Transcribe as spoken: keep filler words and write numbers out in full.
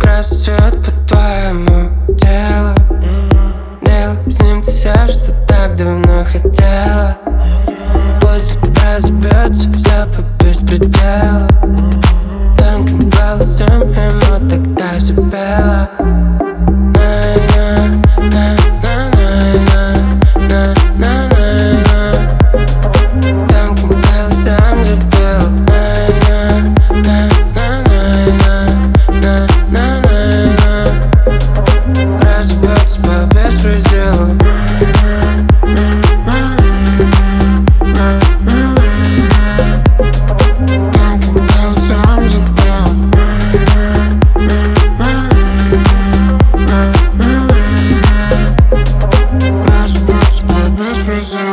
расцвет по твоему телу. Делай с ним ты все, что так давно хотела. Пусть разобьется все по беспределу. Тонким голосом ему тогда запела. Без